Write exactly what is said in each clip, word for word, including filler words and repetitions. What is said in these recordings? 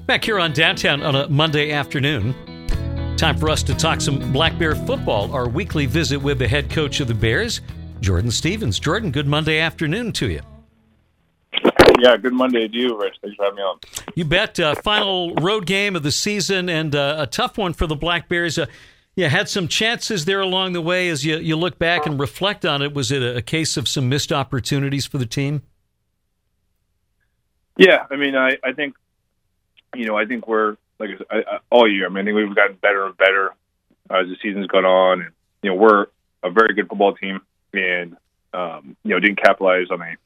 Back here on Downtown on a Monday afternoon. Time for us to talk some Black Bear football. Our weekly visit with the head coach of the Bears, Jordan Stevens. Jordan, good Monday afternoon to you. Yeah, good Monday to you, Rich. Thanks for having me on. You bet. Uh, final road game of the season and uh, a tough one for the Black Bears. Uh, you had some chances there along the way as you, you look back and reflect on it. Was it a, a case of some missed opportunities for the team? Yeah, I mean, I, I think, you know, I think we're, like I said, I, I, all year, I mean, I think we've gotten better and better as the season's gone on. And, you know, we're a very good football team and, um, you know, didn't capitalize on a,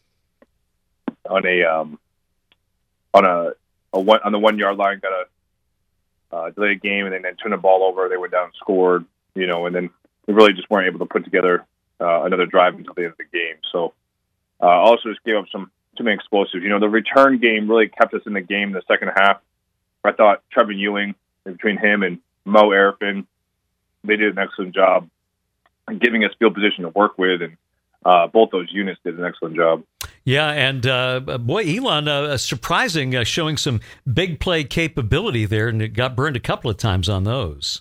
on a, um, on a, a one, on the one yard line, got a uh, delayed game and then, then turned the ball over. They went down and scored, you know, and then we really just weren't able to put together uh, another drive until the end of the game. So uh, also just gave up some too many explosives. You know, the return game really kept us in the game in the second half. I thought Trevor Ewing, between him and Mo Arafin, they did an excellent job giving us field position to work with, and uh, both those units did an excellent job. Yeah, and uh, boy, Elon, uh, surprising, uh, showing some big play capability there, and it got burned a couple of times on those.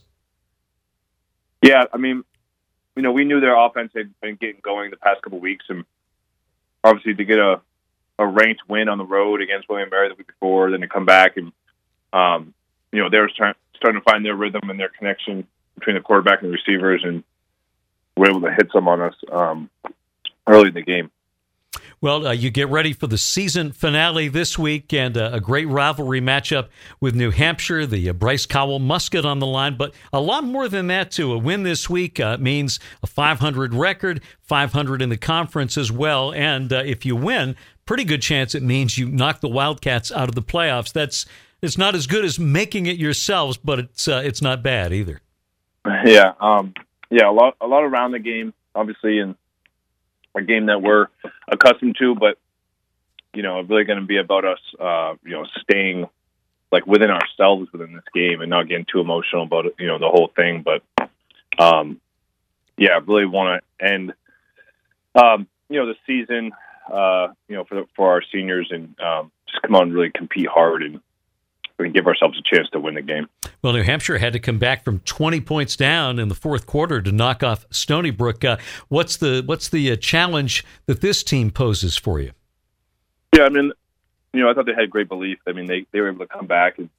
Yeah, I mean, you know, we knew their offense had been getting going the past couple of weeks, and obviously to get a, a ranked win on the road against William Mary the week before, then to come back and, um, you know, they were start, starting to find their rhythm and their connection between the quarterback and the receivers, and were able to hit some on us um, early in the game. Well, uh, you get ready for the season finale this week and uh, a great rivalry matchup with New Hampshire, the uh, Bryce Cowell Musket on the line. But a lot more than that, too. A win this week uh, means a five hundred record, five hundred in the conference as well. And uh, if you win, pretty good chance it means you knock the Wildcats out of the playoffs. That's it's not as good as making it yourselves, but it's uh, it's not bad either. Yeah, um, yeah, a lot a lot around the game, obviously, and a game that we're accustomed to, but, you know, really going to be about us, uh, you know, staying like within ourselves within this game and not getting too emotional about it, you know, the whole thing. But, um, yeah, I really want to end, um, you know, the season, uh, you know, for the, for our seniors and um, just come out and really compete hard and, and give ourselves a chance to win the game. Well, New Hampshire had to come back from twenty points down in the fourth quarter to knock off Stony Brook. Uh, what's the what's the uh, challenge that this team poses for you? Yeah, I mean, you know, I thought they had great belief. I mean, they, they were able to come back and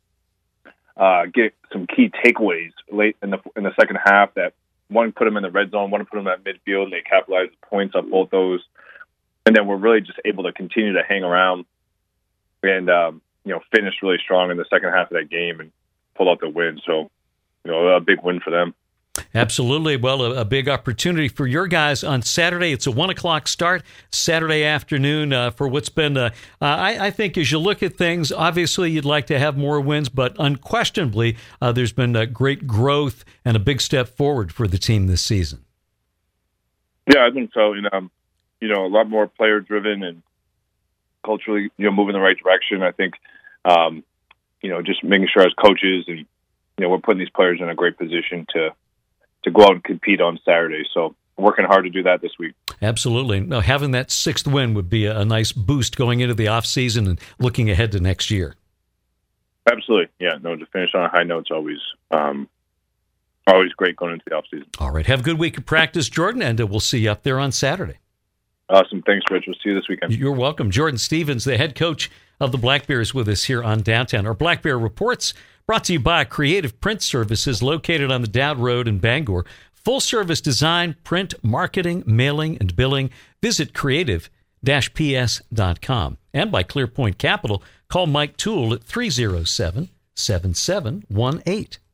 uh, get some key takeaways late in the in the second half. That one put them in the red zone, one put them at midfield, and they capitalized the points on both those. And then we're really just able to continue to hang around and um, you know, finished really strong in the second half of that game and pulled out the win. So, you know, a big win for them. Absolutely. Well, a, a big opportunity for your guys on Saturday. It's a one o'clock start Saturday afternoon uh, for what's been, uh, uh, I, I think as you look at things, obviously you'd like to have more wins, but unquestionably uh, there's been a great growth and a big step forward for the team this season. Yeah, I think so. You know, you know, a lot more player driven and culturally, you know, moving in the right direction. I think, um, you know, just making sure as coaches and, you know, we're putting these players in a great position to, to go out and compete on Saturday. So working hard to do that this week. Absolutely. Now, having that sixth win would be a, a nice boost going into the off season and looking ahead to next year. Absolutely. Yeah. No, to finish on a high note is always, um, always great going into the off season. All right. Have a good week of practice, Jordan, and uh, we'll see you up there on Saturday. Awesome. Thanks, Rich. We'll see you this weekend. You're welcome. Jordan Stevens, the head coach of the Black Bears, with us here on Downtown. Our Black Bear Reports brought to you by Creative Print Services, located on the Dowd Road in Bangor. Full-service design, print, marketing, mailing, and billing. Visit creative dash p s dot com. And by ClearPoint Capital, call Mike Toole at three oh seven, seven seven one eight.